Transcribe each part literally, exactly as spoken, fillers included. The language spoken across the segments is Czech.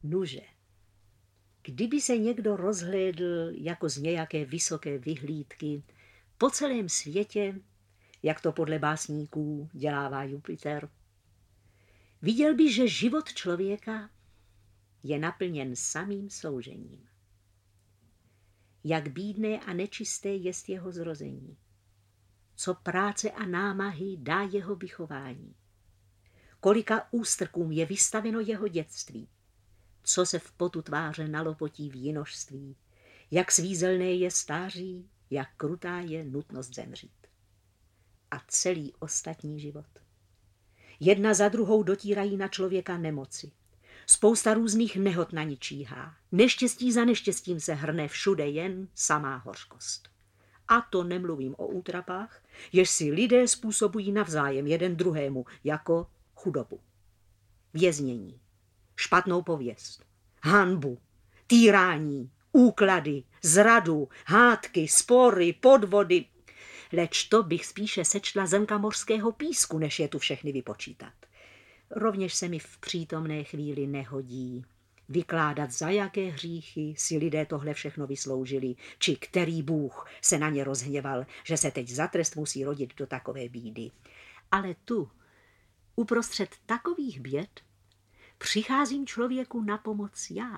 Nuže, kdyby se někdo rozhlédl jako z nějaké vysoké vyhlídky po celém světě, jak to podle básníků dělává Jupiter, viděl by, že život člověka je naplněn samým sloužením. Jak bídné a nečisté jest jeho zrození, co práce a námahy dá jeho vychování, kolika ústrkům je vystaveno jeho dětství, co se v potu tváře nalopotí v jinožství, jak svízelné je stáří, jak krutá je nutnost zemřít. A celý ostatní život. Jedna za druhou dotírají na člověka nemoci. Spousta různých nehod na ní číhá. Neštěstí za neštěstím se hrne všude jen samá hořkost. A to nemluvím o útrapách, jež si lidé způsobují navzájem jeden druhému, jako chudobu, věznění, špatnou pověst, hanbu, týrání, úklady, zradu, hádky, spory, podvody. Leč to bych spíše sečtla zrnka mořského písku, než je tu všechny vypočítat. Rovněž se mi v přítomné chvíli nehodí vykládat, za jaké hříchy si lidé tohle všechno vysloužili, či který Bůh se na ně rozhněval, že se teď za trest musí rodit do takové bídy. Ale tu, uprostřed takových běd, přicházím člověku na pomoc já.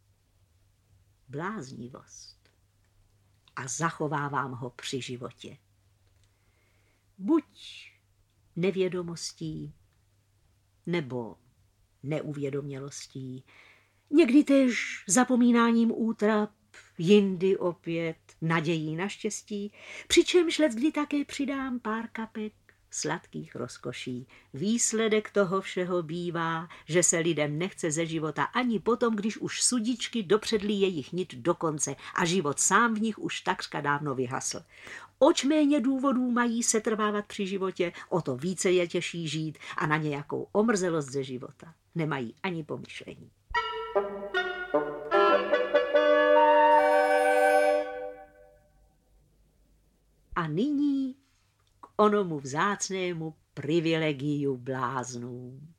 Bláznivost. A zachovávám ho při životě. Buď nevědomostí, nebo neuvědomělostí, někdy též zapomínáním útrap, jindy opět nadějí na štěstí, přičemž leckdy také přidám pár kapek sladkých rozkoší. Výsledek toho všeho bývá, že se lidem nechce ze života ani potom, když už sudičky dopředli jejich nit do konce a život sám v nich už takřka dávno vyhasl. Oč méně důvodů mají setrvávat při životě, o to více je těžší žít a na nějakou omrzelost ze života nemají ani pomyšlení. A nyní k onomu vzácnému privilegiu bláznů.